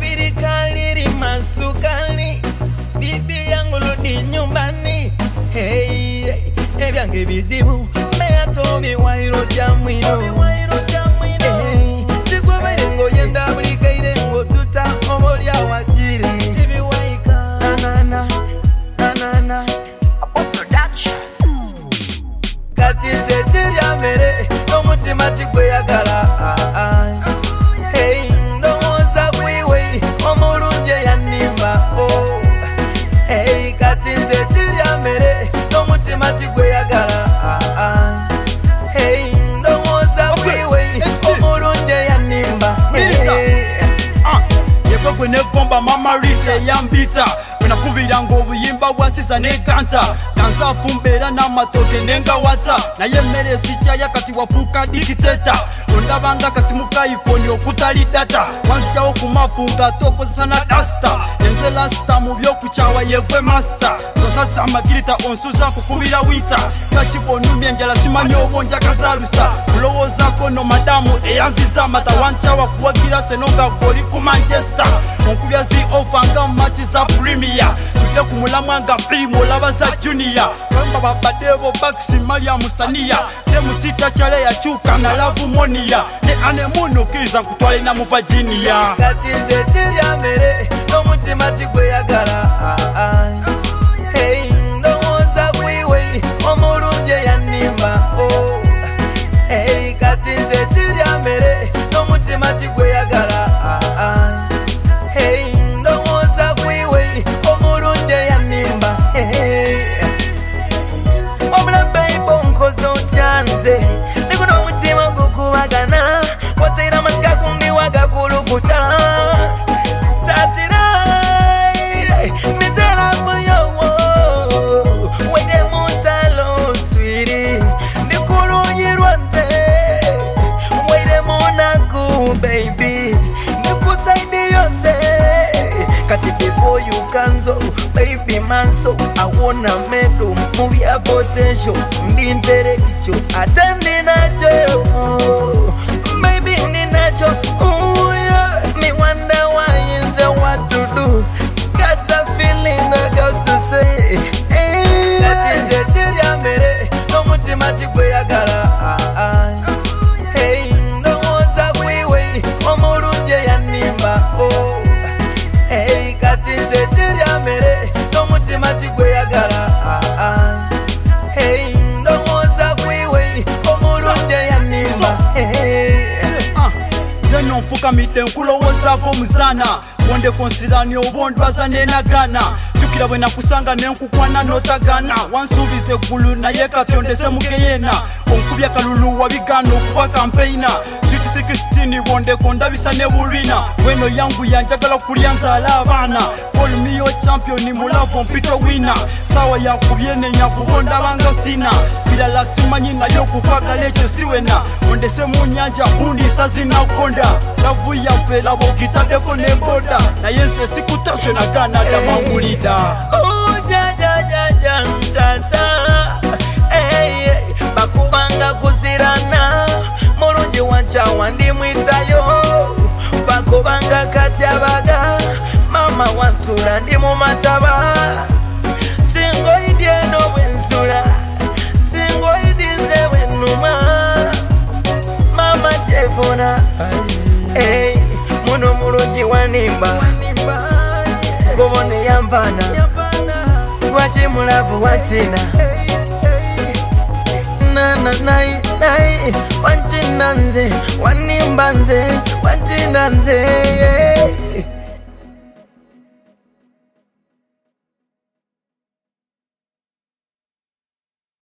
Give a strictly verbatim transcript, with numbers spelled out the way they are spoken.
birika liri masukani, bibi yangu rudi nyumbani. Hey, hey, ebyange bizibu meya tobi wairo jamwino. Hey, tikubere ngo yenda bulikaire ngo suta omolya wajiri. Tibi waika na na na na na production. Kati nze tirya mere n'omutima tigweyagala. Hey, ndowooza kwiwe omulungi yanimba. Oh, hey, kati nze tirya mere n'omutima tigweyagala. Hey, ndowooza kwiwe omulungi yanimba. Yekwe ne bomba mama rite yambita Wenakubira ngo buyimba bwasiza ne kanta Kanza pumbera na matoke nenga wata Na yemere sicha yakati wapuka dikiteta Ondabanga kasimuka iPhone okutali data Wanzija okumapunga toko sana dasta Enze lasta mubyo kuchawa yekwe master Zonsa magirita onsuza kukubira winter Kachibo numye njala simanyo obonja kazalusa Kulowoza kono madamu eyanziza mata wanchawa kuwagira senonga goli ku Manchester Onkubya zi ofanga mati za premier Tude kumulamwa nga film olaba za junior Wemba babadebo baxi malia musania Temu sita chale ya chuka na lavu monia Ne anemuno kiriza kutwale na mu Virginia. Kati nze tirya mere n'omutima tigweyagala. Hey, ndowooza kwiwe omulungi yanimba. Oh, hey, kati nze tirya mere n'omutima tigweyagala. Hey, ndowooza kwiwe omulungi yanimba. Hey, omulabe bonkozo otyanze nikuno omutima gukubagana koteera masika kundi wagakulukuta sasirai nizera kuyowo wede mutalo swiri nikuluyirwa nze wede munaku baby nikusaidiyo nze kati before you cancel baby manso I wanna medo mubya potential ndintere kicho atende nacho baby ninacho. Ooh, yeah. Me wonder why is there what to do. Got a feeling I got to say. Hey, that is the tirya mere n'omutima tigweyagala. Hey, ndowooza kwiwe omulungi yanimba. Oh, hey, kati nze tirya mere n'omutima tigweyagala. Hey, ndowooza kwiwe omulungi yanimba. Zenyo mfuka mide nkulowoza ko muzana Wonde konsirani obondwaza nenagana Tukira bwe nakusanga nenkukwana notagana Wansubize gulu na yeka tyondese mukeyena Onkubya kalulu wabigano kuba campaigner Sweet sixteen wonde kondabisa ne burina Weno yangu yanjagala kulyanza alabana Call me your champion mulavo mpito winner Sawa yakubyene nyakubonda banga sina Bila la simanyi na yokupaga leche siwena Ondese munyanja kundi sazina konda Lavu ya pela wokitadeko neboda Na yense sikutoshe na gana damangulida. Oh, ja ja ja ja ntasa. Hey, hey, bakubanga kusirana mulungi wanchawa ndimwitayo. Bakubanga katyabaga mama wansula ndi mu mataba. Singoidye no bwensula singoidinze bwenuma mama tyefuna. Hey, muno mulungi wanimba kubone yampana lwaki mulavu wachina na na nai nai wachina nze wanimba nze wachina nze.